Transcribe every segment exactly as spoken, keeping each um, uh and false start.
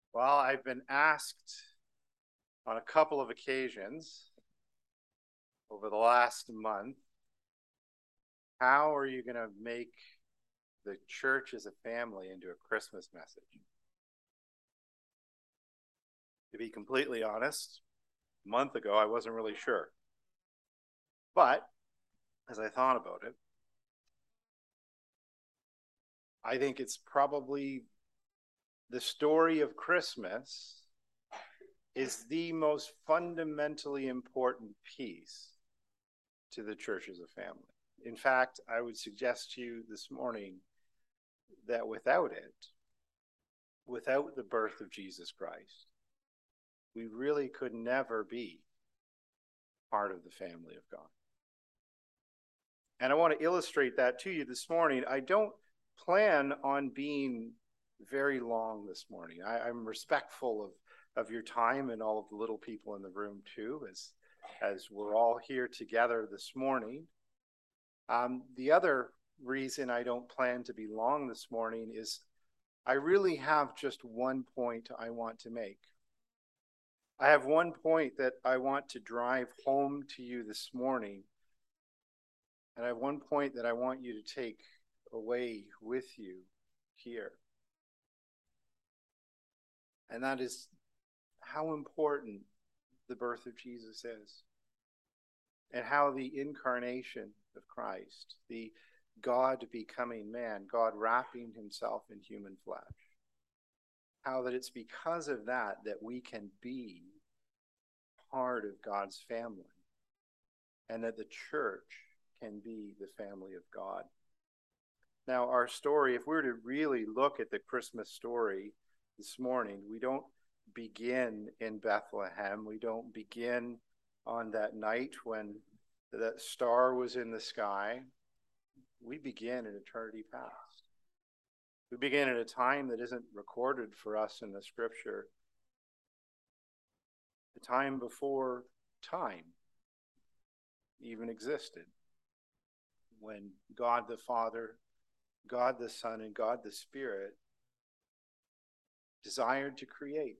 Well, I've been asked on a couple of occasions over the last month, how are you going to make the church as a family into a Christmas message? To be completely honest, a month ago, I wasn't really sure. But as I thought about it, I think it's probably the story of Christmas is the most fundamentally important piece to the church as a family. In fact, I would suggest to you this morning that without it, without the birth of Jesus Christ, we really could never be part of the family of God. And I want to illustrate that to you this morning. I don't plan on being very long this morning. I, I'm respectful of, of your time and all of the little people in the room too, as, as we're all here together this morning. Um, the other reason I don't plan to be long this morning is I really have just one point I want to make. I have one point that I want to drive home to you this morning. And I have one point that I want you to take away with you here. And that is how important the birth of Jesus is. And how the incarnation of Christ, the God becoming man, God wrapping himself in human flesh, how that it's because of that that we can be part of God's family, and that the church can be the family of God. Now, our story, if we were to really look at the Christmas story this morning, we don't begin in Bethlehem. We don't begin on that night when that star was in the sky. We begin in eternity past. We begin at a time that isn't recorded for us in the scripture. The time before time even existed, when God the Father, God the Son, and God the Spirit desired to create.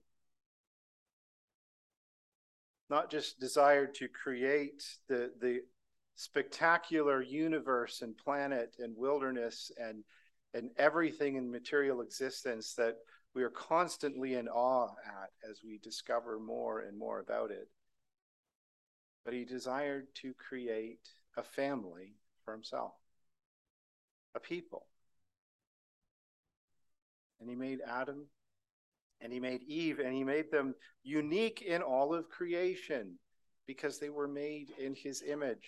Not just desired to create the, the spectacular universe and planet and wilderness and, and everything in material existence that we are constantly in awe at as we discover more and more about it. But he desired to create a family for himself, a people. And he made Adam, and he made Eve, and he made them unique in all of creation because they were made in his image.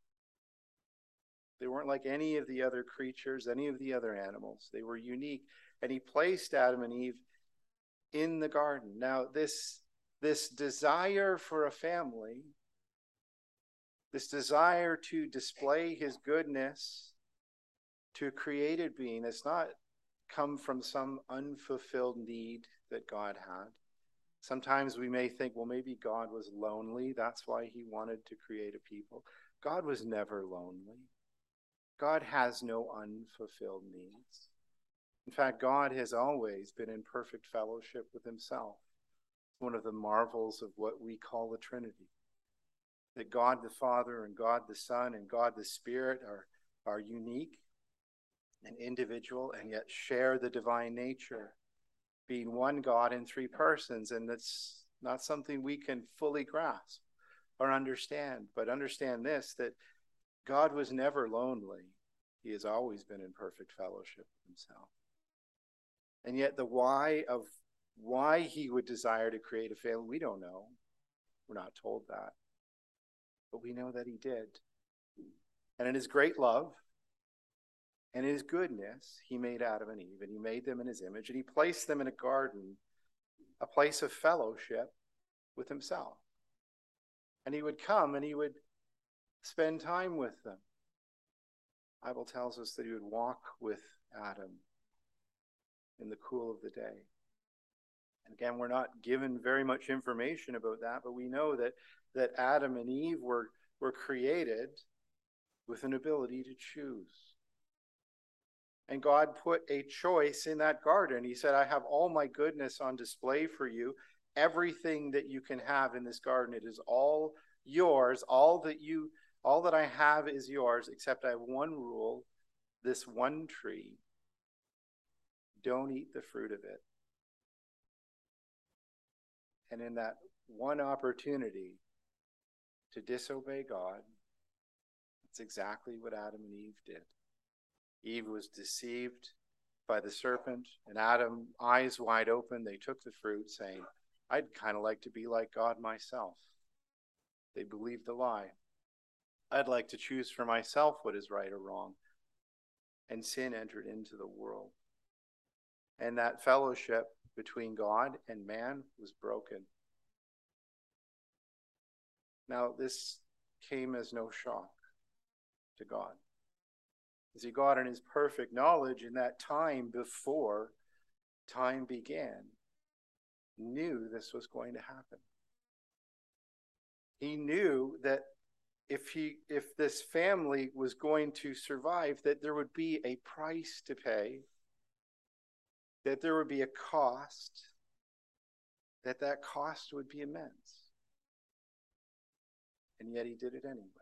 They weren't like any of the other creatures, any of the other animals. They were unique. And he placed Adam and Eve in the garden. Now, this, this desire for a family, this desire to display his goodness to a created being, has not come from some unfulfilled need that God had. Sometimes we may think, well, maybe God was lonely. That's why he wanted to create a people. God was never lonely. God has no unfulfilled needs. In fact, God has always been in perfect fellowship with himself. It's one of the marvels of what we call the Trinity. That God the Father and God the Son and God the Spirit are, are unique and individual, and yet share the divine nature, being one God in three persons. And that's not something we can fully grasp or understand. But understand this, that God was never lonely. He has always been in perfect fellowship with himself. And yet the why of why he would desire to create a family, we don't know. We're not told that. But we know that he did. And in his great love and in his goodness, he made Adam and Eve, and he made them in his image, and he placed them in a garden, a place of fellowship with himself. And he would come and he would spend time with them. The Bible tells us that he would walk with Adam in the cool of the day. And again, we're not given very much information about that, but we know that, that Adam and Eve were, were created with an ability to choose. And God put a choice in that garden. He said, I have all my goodness on display for you. Everything that you can have in this garden, it is all yours. All that you, all that I have is yours, except I have one rule, this one tree. Don't eat the fruit of it. And in that one opportunity to disobey God, that's exactly what Adam and Eve did. Eve was deceived by the serpent, and Adam, eyes wide open, they took the fruit, saying, I'd kind of like to be like God myself. They believed the lie. I'd like to choose for myself what is right or wrong. And sin entered into the world. And that fellowship between God and man was broken. Now, this came as no shock to God. As he, God in his perfect knowledge in that time before time began, knew this was going to happen. He knew that if he, if this family was going to survive, that there would be a price to pay, that there would be a cost, that that cost would be immense. And yet he did it anyway.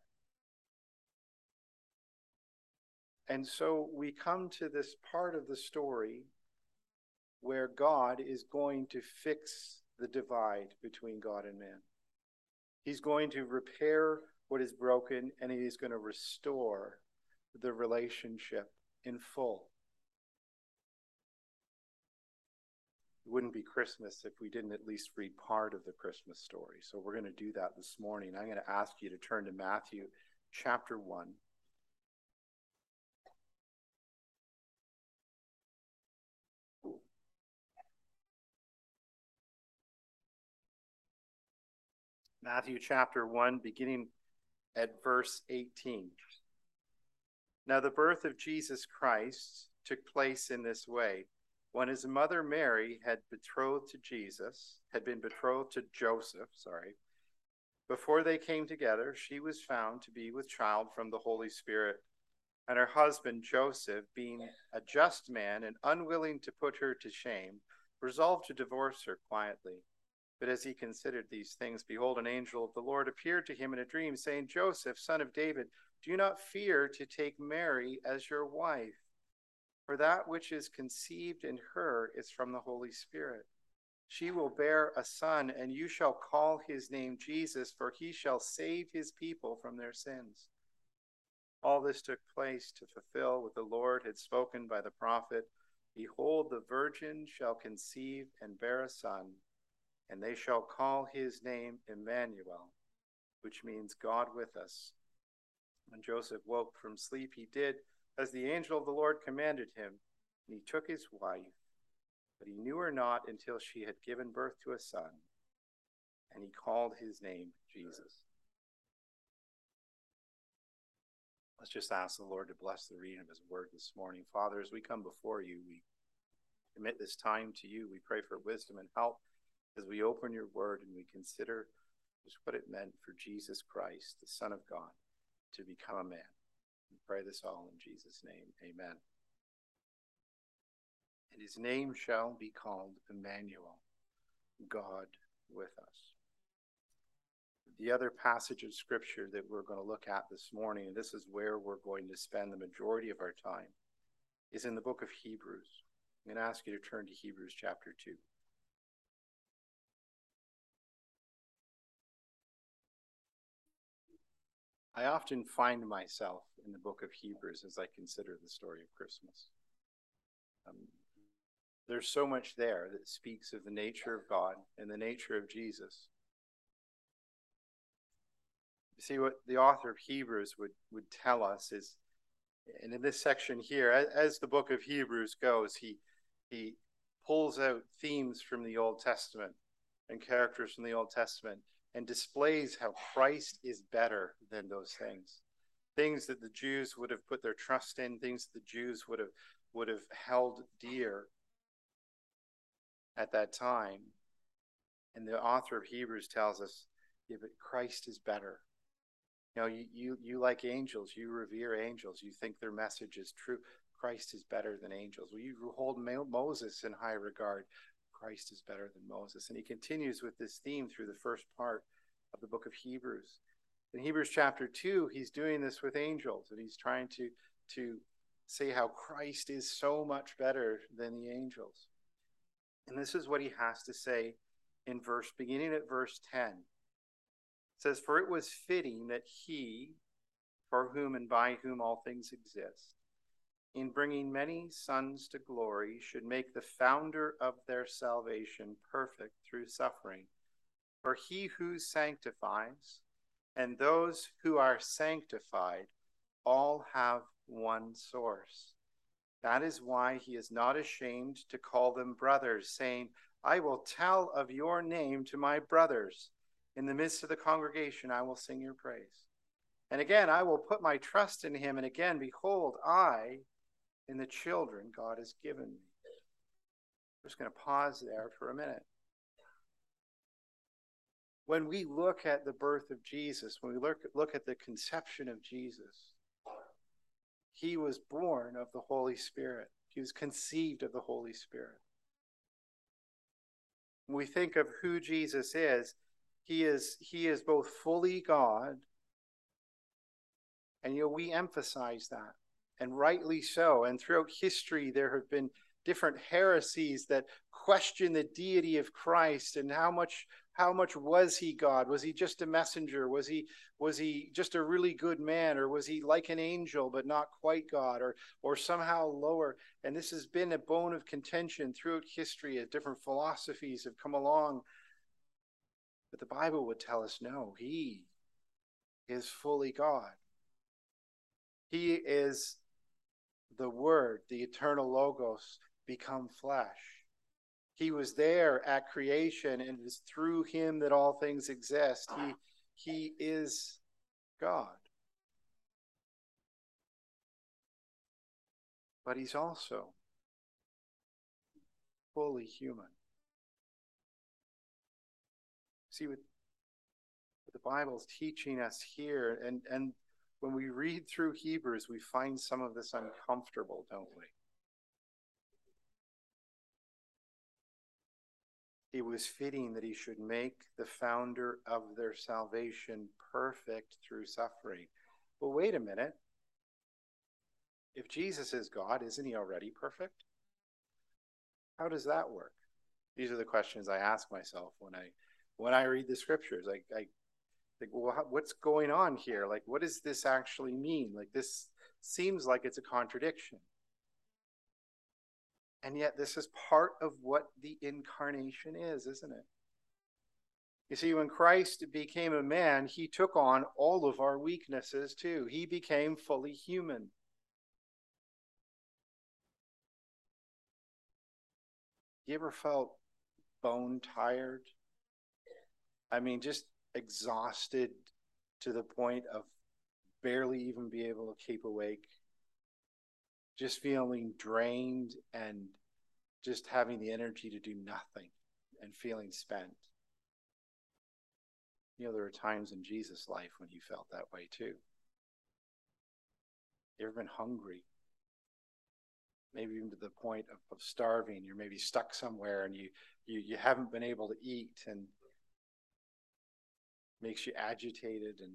And so we come to this part of the story where God is going to fix the divide between God and man. He's going to repair what is broken, and he is going to restore the relationship in full. It wouldn't be Christmas if we didn't at least read part of the Christmas story. So we're going to do that this morning. I'm going to ask you to turn to Matthew chapter one. Matthew chapter one, beginning at verse eighteen. Now the birth of Jesus Christ took place in this way. When his mother Mary had betrothed to Jesus, had been betrothed to Joseph, sorry, before they came together, she was found to be with child from the Holy Spirit. And her husband Joseph, being a just man and unwilling to put her to shame, resolved to divorce her quietly. But as he considered these things, behold, an angel of the Lord appeared to him in a dream, saying, Joseph, son of David, do not fear to take Mary as your wife, for that which is conceived in her is from the Holy Spirit. She will bear a son, and you shall call his name Jesus, for he shall save his people from their sins. All this took place to fulfill what the Lord had spoken by the prophet. Behold, the virgin shall conceive and bear a son, and they shall call his name Emmanuel, which means God with us. When Joseph woke from sleep, he did as the angel of the Lord commanded him, and he took his wife, but he knew her not until she had given birth to a son, and he called his name Jesus. Let's just ask the Lord to bless the reading of his word this morning. Father, as we come before you, we commit this time to you. We pray for wisdom and help as we open your word and we consider just what it meant for Jesus Christ, the Son of God, to become a man. We pray this all in Jesus' name. Amen. And his name shall be called Emmanuel, God with us. The other passage of scripture that we're going to look at this morning, and this is where we're going to spend the majority of our time, is in the book of Hebrews. I'm going to ask you to turn to Hebrews chapter two. I often find myself in the book of Hebrews as I consider the story of Christmas. Um, there's so much there that speaks of the nature of God and the nature of Jesus. You see, what the author of Hebrews would, would tell us is, and in this section here, as, as the book of Hebrews goes, he, he pulls out themes from the Old Testament and characters from the Old Testament and displays how Christ is better than those things. Things that the Jews would have put their trust in, things that the Jews would have, would have held dear at that time. And the author of Hebrews tells us, yeah, but Christ is better. You know, you, you, you like angels, you revere angels, you think their message is true. Christ is better than angels. Well, you hold Moses in high regard. Christ is better than Moses. And he continues with this theme through the first part of the book of Hebrews. In Hebrews chapter two, he's doing this with angels, and he's trying to, to say how Christ is so much better than the angels. And this is what he has to say in verse, beginning at verse ten. It says, "For it was fitting that he, for whom and by whom all things exist, in bringing many sons to glory, should make the founder of their salvation perfect through suffering. For he who sanctifies and those who are sanctified all have one source. That is why he is not ashamed to call them brothers, saying, I will tell of your name to my brothers. In the midst of the congregation, I will sing your praise. And again, I will put my trust in him. And again, behold, I and the children God has given me." I'm just going to pause there for a minute. When we look at the birth of Jesus, when we look, look at the conception of Jesus, he was born of the Holy Spirit. He was conceived of the Holy Spirit. When we think of who Jesus is, he is, he is both fully God, and you know, we emphasize that, and rightly so. And throughout history, there have been different heresies that question the deity of Christ and how much how much was he God? Was he just a messenger? Was he was he just a really good man? Or was he like an angel but not quite God, or or somehow lower? And this has been a bone of contention throughout history as different philosophies have come along. But the Bible would tell us, no, he is fully God. He is the Word, the eternal Logos, become flesh. He was there at creation, and it is through him that all things exist. He, he is God. But he's also fully human. See what, what the Bible's teaching us here, and, and when we read through Hebrews, we find some of this uncomfortable, don't we? It was fitting that he should make the founder of their salvation perfect through suffering. Well, wait a minute. If Jesus is God, isn't he already perfect? How does that work? These are the questions I ask myself when I when I read the scriptures. Like, I think, well, what's going on here? Like, what does this actually mean? Like, this seems like it's a contradiction. And yet this is part of what the incarnation is, isn't it? You see, when Christ became a man, he took on all of our weaknesses too. He became fully human. You ever felt bone tired? I mean, just exhausted to the point of barely even be able to keep awake? Just feeling drained and just having the energy to do nothing and feeling spent. You know, there were times in Jesus' life when he felt that way too. You ever been hungry? Maybe even to the point of, of starving. You're maybe stuck somewhere and you, you, you haven't been able to eat, and makes you agitated. And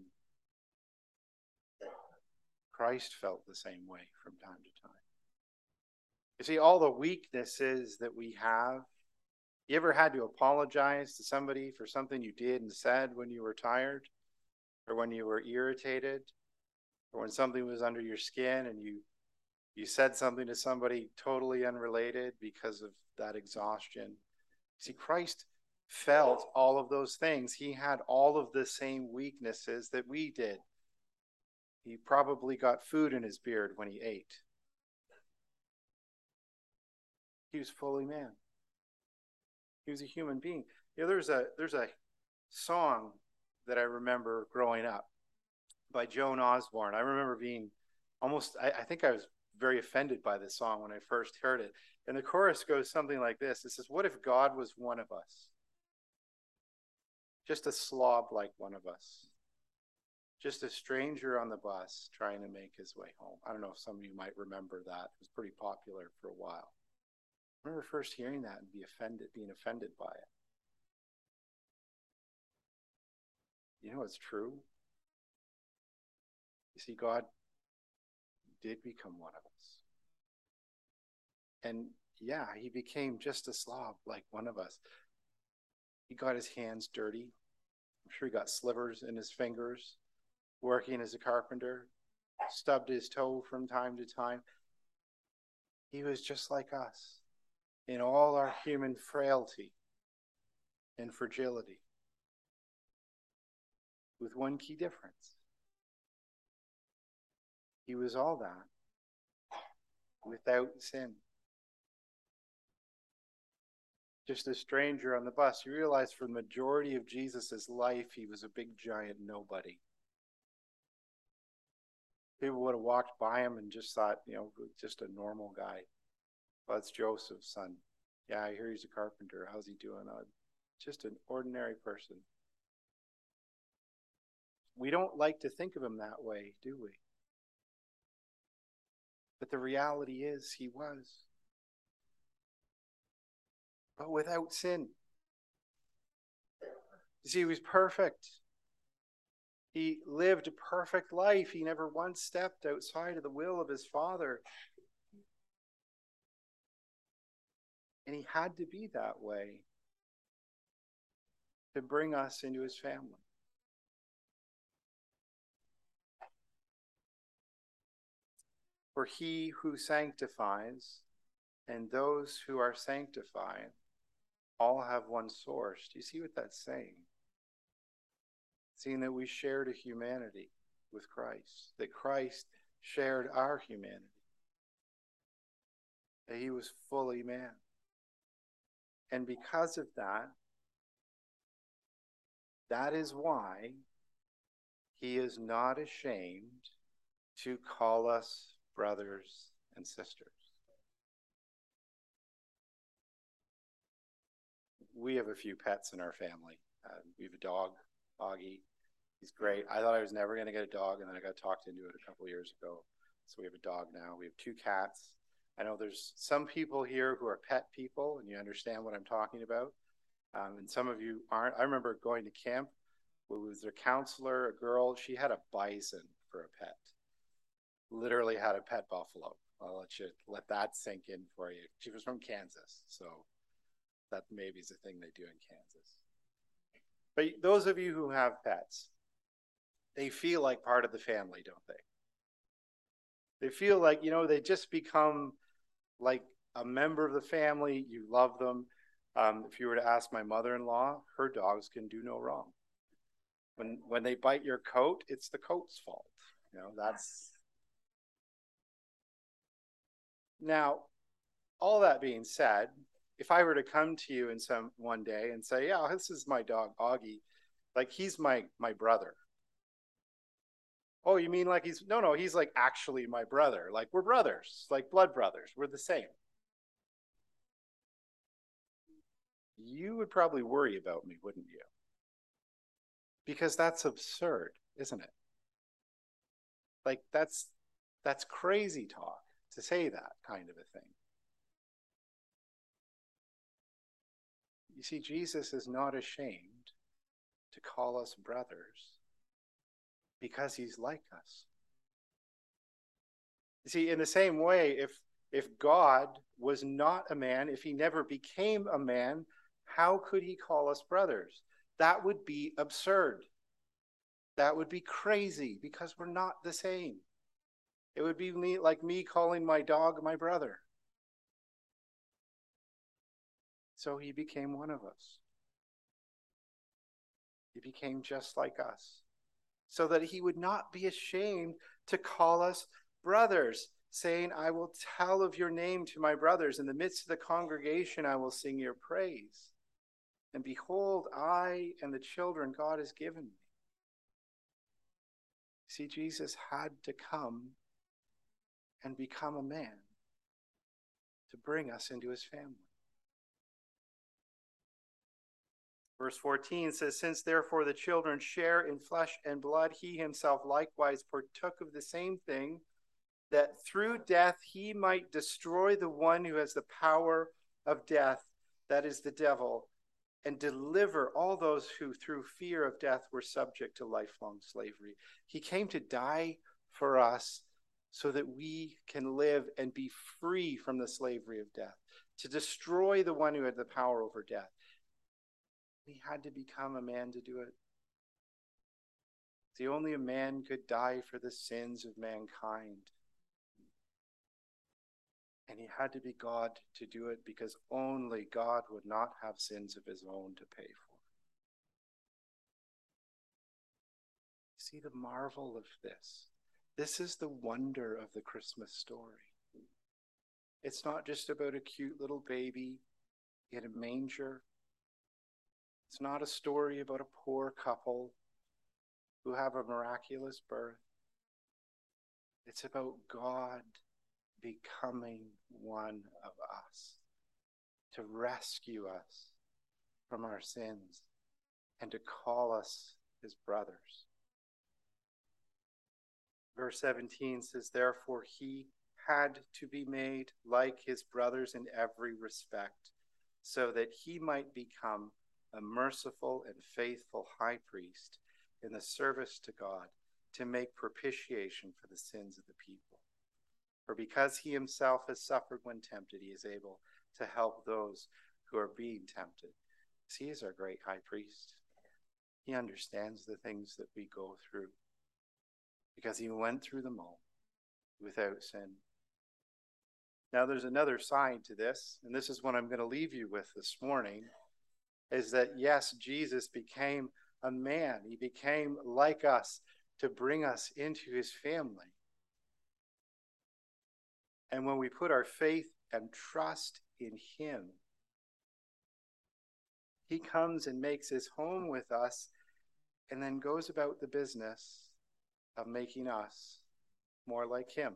Christ felt the same way from time to time. You see, all the weaknesses that we have, you ever had to apologize to somebody for something you did and said when you were tired, or when you were irritated, or when something was under your skin and you you said something to somebody totally unrelated because of that exhaustion? See, Christ felt all of those things. He had all of the same weaknesses that we did. He probably got food in his beard when he ate. He was fully man. He was a human being. You know, there's a there's a song that I remember growing up by Joan Osborne. I remember being almost, I, I think I was very offended by this song when I first heard it. And the chorus goes something like this. It says, what if God was one of us? Just a slob like one of us. just a stranger on the bus trying to make his way home. I don't know if some of you might remember that. It was pretty popular for a while. I remember first hearing that and be offended, being offended by it. You know, it's true. You see, God did become one of us. And yeah, he became just a slob like one of us. He got his hands dirty. I'm sure he got slivers in his fingers, working as a carpenter, stubbed his toe from time to time. He was just like us in all our human frailty and fragility, with one key difference. He was all that without sin. Just a stranger on the bus. You realize for the majority of Jesus's life, he was a big giant nobody. People would have walked by him and just thought, you know, just a normal guy. Well, that's Joseph's son. Yeah, I hear he's a carpenter. How's he doing? Uh, just an ordinary person. We don't like to think of him that way, do we? But the reality is he was. But without sin. You see, he was perfect. He lived a perfect life. He never once stepped outside of the will of his Father. And he had to be that way to bring us into his family. For he who sanctifies and those who are sanctified all have one source. Do you see what that's saying? Seeing that we shared a humanity with Christ, that Christ shared our humanity, that he was fully man. And because of that, that is why he is not ashamed to call us brothers and sisters. We have a few pets in our family. Uh, we have a dog, Augie. He's great. I thought I was never going to get a dog, and then I got talked into it a couple of years ago. So we have a dog now. We have two cats. I know there's some people here who are pet people, and you understand what I'm talking about. Um, and some of you aren't. I remember going to camp with their counselor, a girl. She had a bison for a pet. Literally had a pet buffalo. I'll let you let that sink in for you. She was from Kansas, so that maybe is a thing they do in Kansas. But those of you who have pets, they feel like part of the family, don't they? They feel like, you know, they just become like a member of the family. You love them. Um, if you were to ask my mother-in-law, her dogs can do no wrong. When when they bite your coat, it's the coat's fault. You know, that's... Now, all that being said, if I were to come to you in some one day and say, yeah, this is my dog, Augie, like he's my my brother. Oh, you mean like he's, no, no, he's like actually my brother. Like we're brothers, like blood brothers. We're the same. You would probably worry about me, wouldn't you? Because that's absurd, isn't it? Like that's, that's crazy talk to say that kind of a thing. You see, Jesus is not ashamed to call us brothers because he's like us. You see, in the same way, if if God was not a man, if he never became a man, how could he call us brothers? That would be absurd. That would be crazy because we're not the same. It would be me, like me calling my dog my brother. So he became one of us. He became just like us, so that he would not be ashamed to call us brothers, saying, I will tell of your name to my brothers. In the midst of the congregation, I will sing your praise. And behold, I and the children God has given me. See, Jesus had to come and become a man to bring us into his family. Verse fourteen says, since therefore the children share in flesh and blood, he himself likewise partook of the same thing, that through death he might destroy the one who has the power of death, that is the devil, and deliver all those who through fear of death were subject to lifelong slavery. He came to die for us so that we can live and be free from the slavery of death, to destroy the one who had the power over death. He had to become a man to do it. See, only a man could die for the sins of mankind. And he had to be God to do it, because only God would not have sins of his own to pay for. See the marvel of this. This is the wonder of the Christmas story. It's not just about a cute little baby in a manger. It's not a story about a poor couple who have a miraculous birth. It's about God becoming one of us, to rescue us from our sins and to call us his brothers. Verse seventeen says, therefore he had to be made like his brothers in every respect, so that he might become a merciful and faithful high priest in the service to God, to make propitiation for the sins of the people. For because he himself has suffered when tempted, he is able to help those who are being tempted. He is our great high priest. He understands the things that we go through, because he went through them all without sin. Now there's another side to this, and this is what I'm going to leave you with this morning, is that yes, Jesus became a man. He became like us to bring us into his family. And when we put our faith and trust in him, he comes and makes his home with us, and then goes about the business of making us more like him.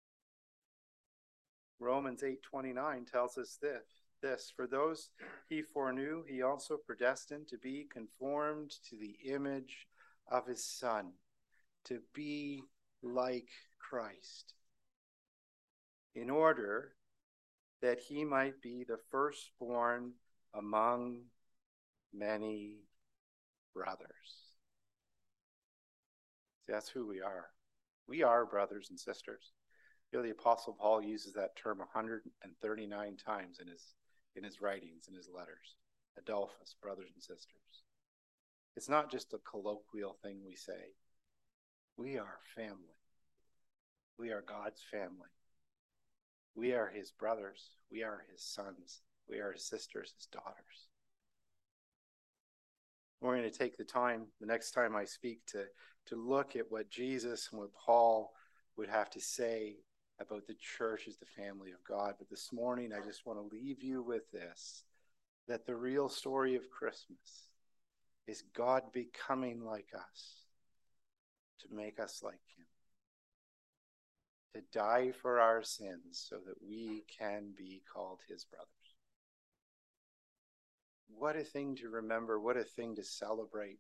Romans eight twenty-nine tells us this, this, for those he foreknew, he also predestined to be conformed to the image of his Son, to be like Christ, in order that he might be the firstborn among many brothers. See, that's who we are. We are brothers and sisters. You know, the Apostle Paul uses that term one hundred thirty-nine times in his in his writings, in his letters. Adelphos, brothers and sisters. It's not just a colloquial thing we say. We are family. We are God's family. We are his brothers. We are his sons. We are his sisters, his daughters. We're going to take the time, the next time I speak, to, to look at what Jesus and what Paul would have to say about the church as the family of God. But this morning, I just want to leave you with this, that the real story of Christmas is God becoming like us, to make us like him, to die for our sins so that we can be called his brothers. What a thing to remember. What a thing to celebrate.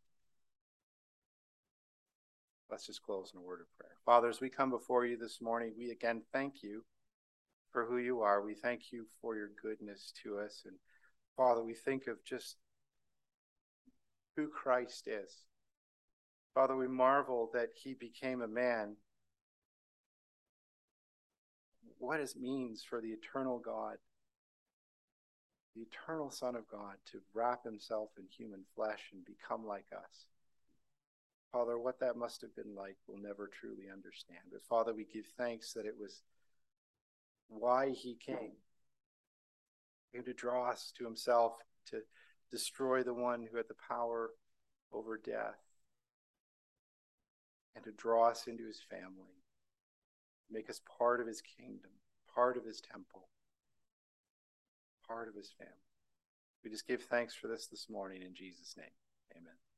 Let's just close in a word of prayer. Father, as we come before you this morning, we again thank you for who you are. We thank you for your goodness to us. And Father, we think of just who Christ is. Father, we marvel that he became a man. What it means for the eternal God, the eternal Son of God, to wrap himself in human flesh and become like us. Father, what that must have been like, we'll never truly understand. But Father, we give thanks that it was why he came. He came to draw us to himself, to destroy the one who had the power over death, and to draw us into his family, make us part of his kingdom, part of his temple, part of his family. We just give thanks for this this morning in Jesus' name. Amen.